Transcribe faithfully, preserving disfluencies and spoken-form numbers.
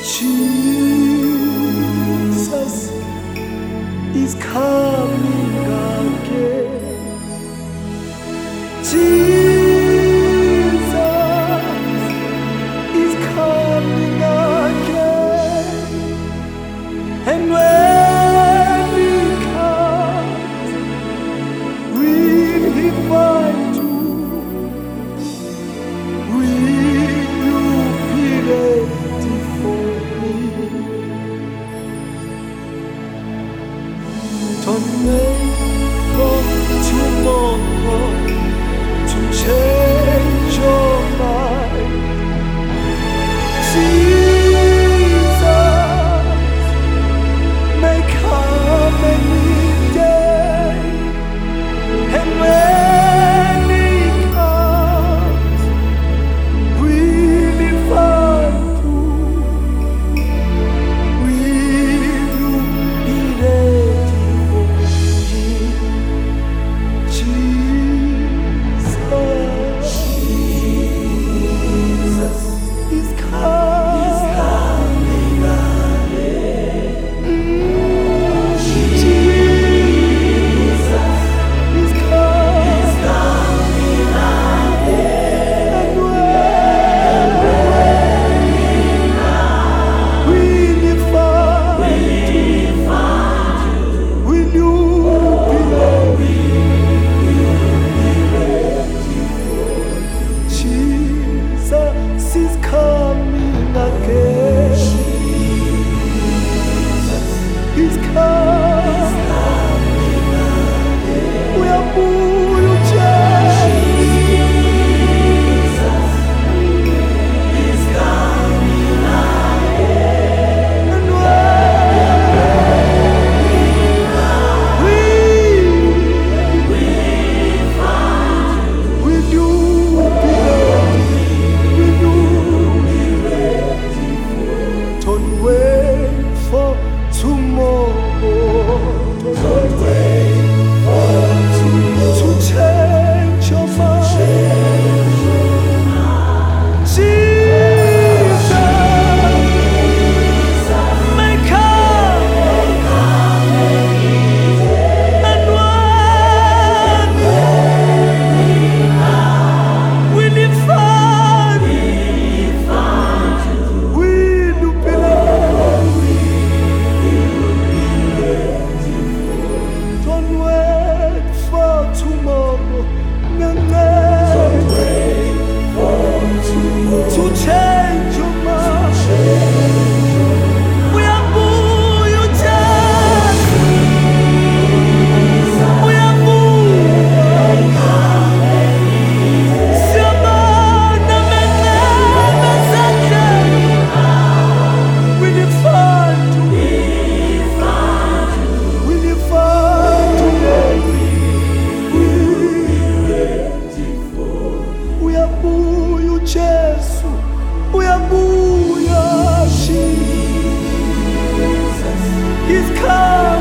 Jesus is coming again. Jesus is coming again. And when he comes, will he find you? Will you be ready for him? Don't wait for tomorrow to change your mind. Jesus may come any day, and when he comes, will he find you? Will you be ready for him? Jesus is coming. He's coming. We are full of Jesus. He's coming again. And when we find you, will you be ready? Will you be ready for? Don't wait for tomorrow. Don't wait for tomorrow to change your mind. Jesus may come, and when will he find you? Will you be ready? Don't wait for tomorrow. Don't wait for tomorrow to change your mind. We are for you, Jesus. We are for Siamana menena sanje. Will you find you? Will you find you? We are for you, Jesus. We are for you, Jesus. He's coming.